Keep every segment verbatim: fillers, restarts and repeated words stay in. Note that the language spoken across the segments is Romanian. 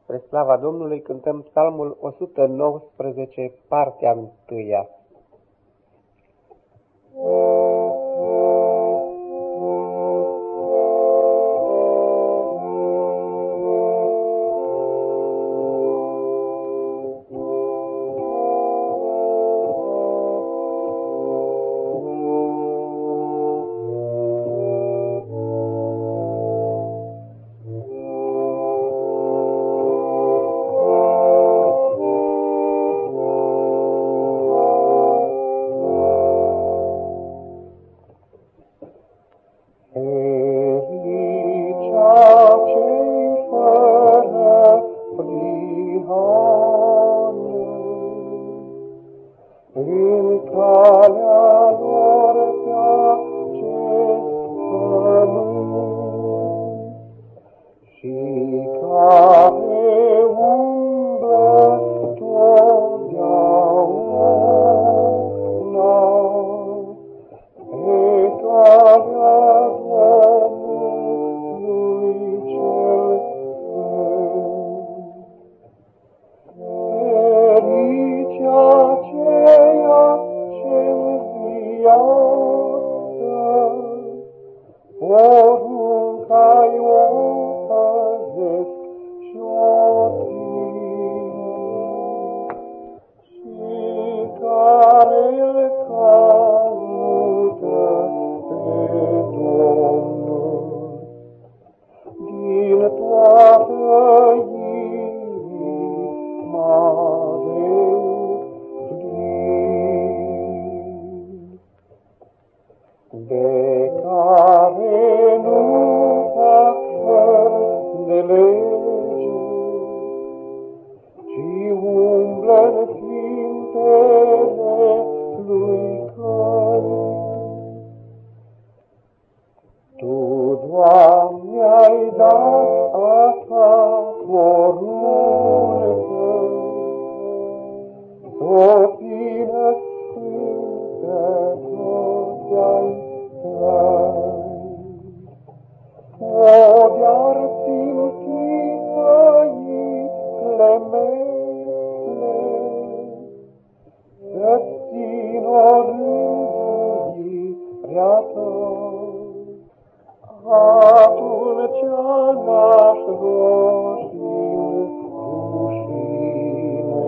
Spre slava Domnului cântăm psalmul o sută nouăsprezece, partea întâia. În calea lor pe acest pământ, și care umblă totdeauna pe calea Domnului cel Sfânt. Ferice aceia ce-n viață porunca-i o păzesc și-o țin, și care-l caută pe Domnul din toată inima de plin, de care nu fac fără de lege, ci umblă-n sfintele lui căi. Tu, Doamne, ai dat a ta poruncă, s-o țină sfântă toți-ai tăi. O de-ar simți căile mele, să-ți țin-o rânduirea ta, atunci n-aș roși-n rușine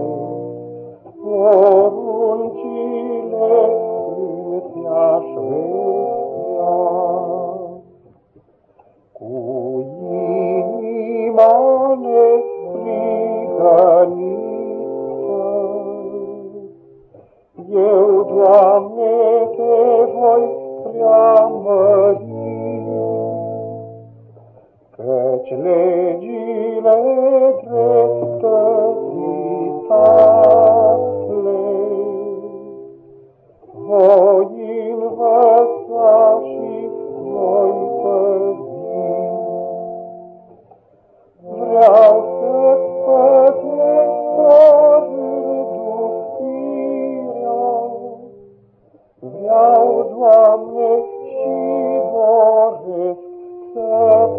poruncile când ți-aș vedea. Cu inima neprihănită, eu, Doamne, te voi preamări, căci legile dreptății tale voi învăța și voi păzi. Vreau să-ți păzesc rânduirea, vreau, Doamne, și doresc să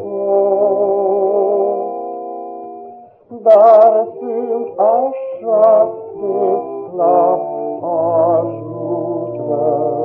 pot, dar sunt așa de slab, ajută-mă.